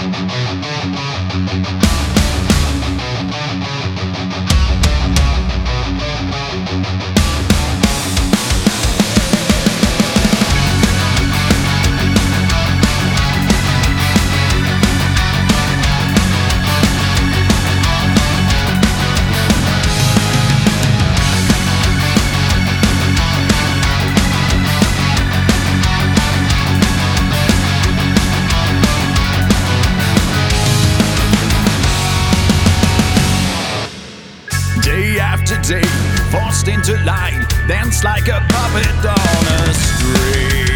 Day after day, forced into line, dance like a puppet on a string.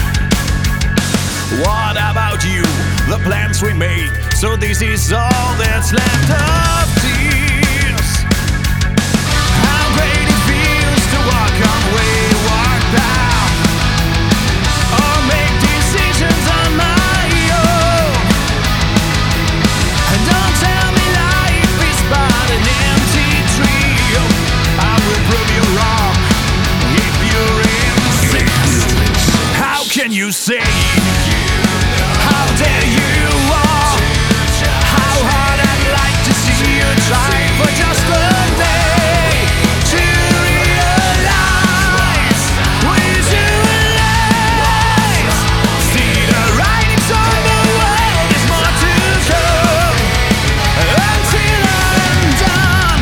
What about you? The plans we made, so this is all that's left of tears. How great it feels to walk on wayward path, or make decisions on my own. And don't tell me life is but an empty trio. I will prove you wrong if you insist. How can you say? How dare you walk? How hard I'd like to see you try for just a day to realize, visualize, see the writings on the wall. There's more to come until I'm done.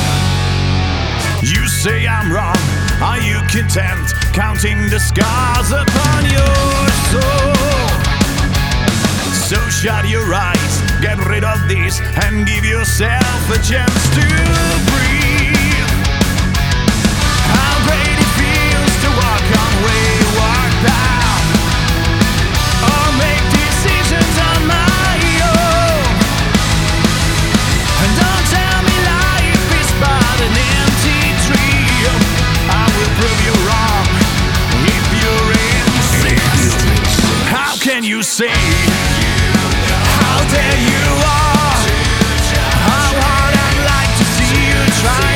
You say I'm wrong. Are you content counting the scars upon your soul? So shut your eyes, get rid of this, and give yourself a chance to breathe. How great it feels to walk on wayward path, or make decisions on my own. And don't tell me life is but an empty trio. I will prove you wrong if you insist. How can you say? How dare you walk? How hard I'd like to see you try